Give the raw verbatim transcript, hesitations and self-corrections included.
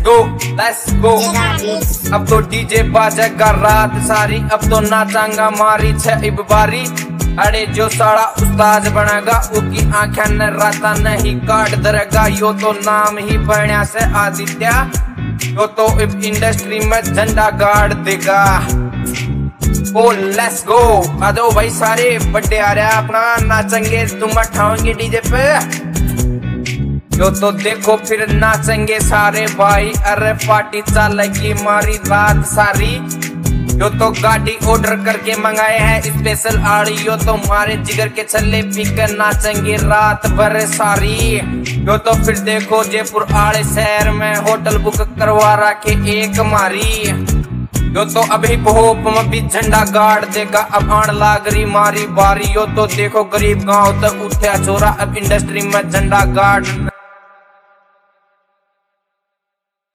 Go let's go. अब तो DJ बाजेगा रात सारी, अब तो नाचांगा मारी छह बारी। अरे जो साड़ा उस्ताद बनेगा उसकी आंखें न राता नहीं काट दरेगा। यो तो नाम ही बढ़िया से आदित्य, यो तो इस इंडस्ट्री में झंडा गाड़ देगा। ओ लेट्स गो। आ जाओ भाई सारे, बर्थडे आ रहा है अपना, नाचेंगे तुम उठाओगे डीजे पे। यो तो देखो फिर नाचेंगे सारे भाई, अरे पार्टी चलेगी मारी रात सारी। यो तो गाड़ी ऑर्डर करके मंगाए हैं स्पेशल आड़ी, यो तो मारे जिगर के छल्ले पी कर नाचेंगे रात भर सारी। यो तो फिर देखो जयपुर आड़े शहर में होटल बुक करवा रखे एक मारी। यो तो अभी होप में भी झंडा गाड़ देगा, अब आण लागरी मारी बारी। यो तो देखो गरीब गांव तक उठा छोरा, अब इंडस्ट्री में झंडा गाड़